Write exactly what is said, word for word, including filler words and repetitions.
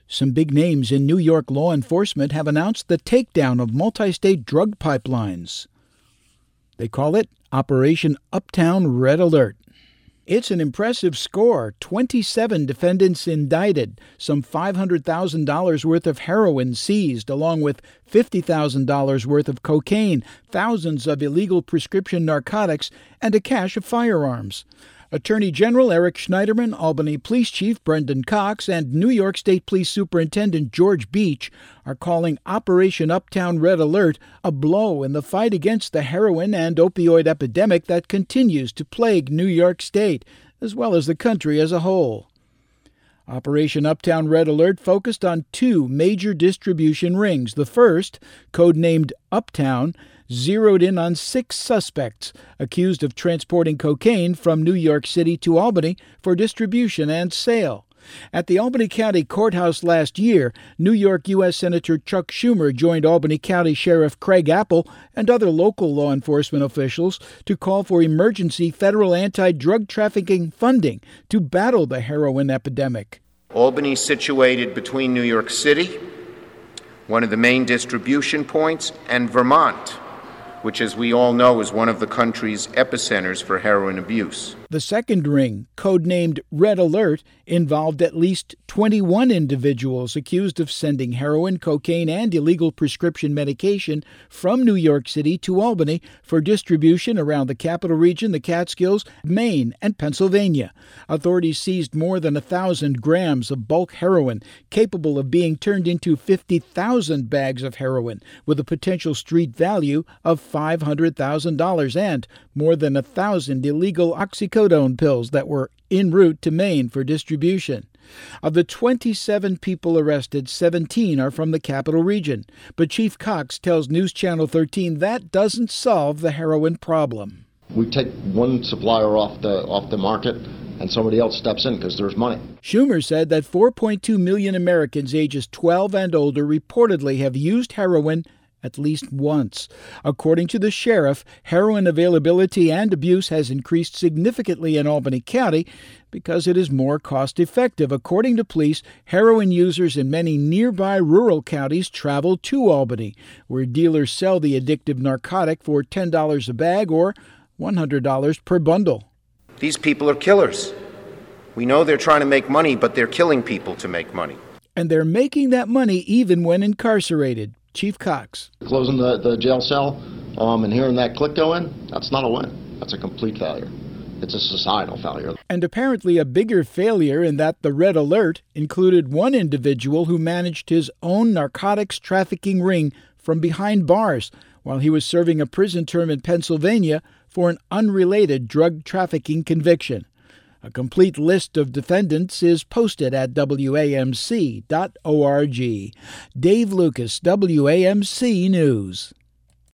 Some big names in New York law enforcement have announced the takedown of multi-state drug pipelines. They call it Operation Uptown Red Alert. It's an impressive score. twenty-seven defendants indicted, some five hundred thousand dollars worth of heroin seized, along with fifty thousand dollars worth of cocaine, thousands of illegal prescription narcotics, and a cache of firearms. Attorney General Eric Schneiderman, Albany Police Chief Brendan Cox, and New York State Police Superintendent George Beach are calling Operation Uptown Red Alert a blow in the fight against the heroin and opioid epidemic that continues to plague New York State, as well as the country as a whole. Operation Uptown Red Alert focused on two major distribution rings. The first, codenamed Uptown, zeroed in on six suspects accused of transporting cocaine from New York City to Albany for distribution and sale. At the Albany County Courthouse last year, New York U S Senator Chuck Schumer joined Albany County Sheriff Craig Apple and other local law enforcement officials to call for emergency federal anti-drug trafficking funding to battle the heroin epidemic. Albany is situated between New York City, one of the main distribution points, and Vermont, which, as we all know, is one of the country's epicenters for heroin abuse. The second ring, codenamed Red Alert, involved at least twenty-one individuals accused of sending heroin, cocaine, and illegal prescription medication from New York City to Albany for distribution around the Capital Region, the Catskills, Maine, and Pennsylvania. Authorities seized more than one thousand grams of bulk heroin, capable of being turned into fifty thousand bags of heroin, with a potential street value of five hundred thousand dollars, and more than one thousand illegal oxycodone pills that were en route to Maine for distribution. Of the twenty-seven people arrested, seventeen are from the Capital Region. But Chief Cox tells News Channel thirteen that doesn't solve the heroin problem. We take one supplier off the off the market and somebody else steps in because there's money. Schumer said that four point two million Americans ages twelve and older reportedly have used heroin at least once. According to the sheriff, heroin availability and abuse has increased significantly in Albany County because it is more cost-effective. According to police, heroin users in many nearby rural counties travel to Albany, where dealers sell the addictive narcotic for ten dollars a bag or one hundred dollars per bundle. These people are killers. We know they're trying to make money, but they're killing people to make money. And they're making that money even when incarcerated. Chief Cox. Closing the, the jail cell um, and hearing that click go in, that's not a win. That's a complete failure. It's a societal failure. And apparently a bigger failure in that the Red Alert included one individual who managed his own narcotics trafficking ring from behind bars while he was serving a prison term in Pennsylvania for an unrelated drug trafficking conviction. A complete list of defendants is posted at W A M C dot org. Dave Lucas, W A M C News.